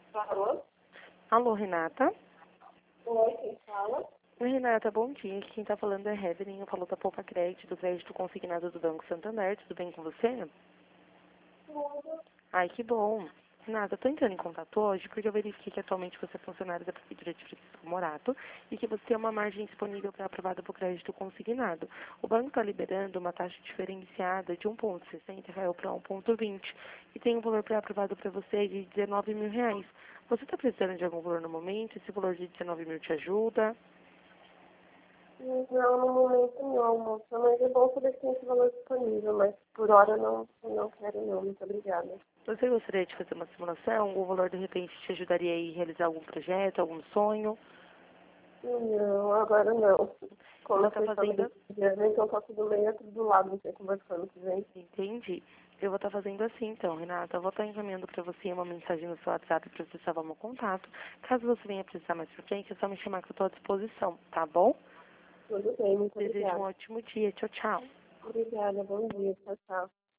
Alô? Alô, Renata? Oi, quem fala? Oi, Renata, bom dia. Aqui quem tá falando é Hevelyn. Eu falo da Poupa Crédito, do crédito consignado do Banco Santander. Tudo bem com você? Tudo. Ai, que bom. Renata, eu tô entrando em contato hoje porque eu verifiquei que atualmente você é funcionário da Prefeitura de Francisco Morato e que você tem uma margem disponível para aprovada por crédito consignado. O banco está liberando uma taxa diferenciada de 1,60 caiu para 1,20 e tem um valor pré-aprovado para você de R$ 19.000. Você está precisando de algum valor no momento? Esse valor de 19 mil te ajuda? Não, no momento não, moça. Mas é bom saber que tem esse valor disponível, mas por hora não quero não. Muito obrigada. Você gostaria de fazer uma simulação? Algum valor de repente te ajudaria a realizar algum projeto, algum sonho? Não, agora não. Eu Como vou eu estar sei fazendo, família, então tá tudo meio tudo do lado, não sei conversando que vem. entendi. Eu vou estar fazendo assim então, Renata. Eu vou estar encaminhando para você uma mensagem no seu WhatsApp para você salvar meu contato. Caso você venha precisar mais pra frente, é só me chamar que eu estou à disposição, tá bom? Tudo bem, muito Desejo um obrigada. ótimo dia. Tchau, tchau. Obrigada, bom dia, tchau, tchau.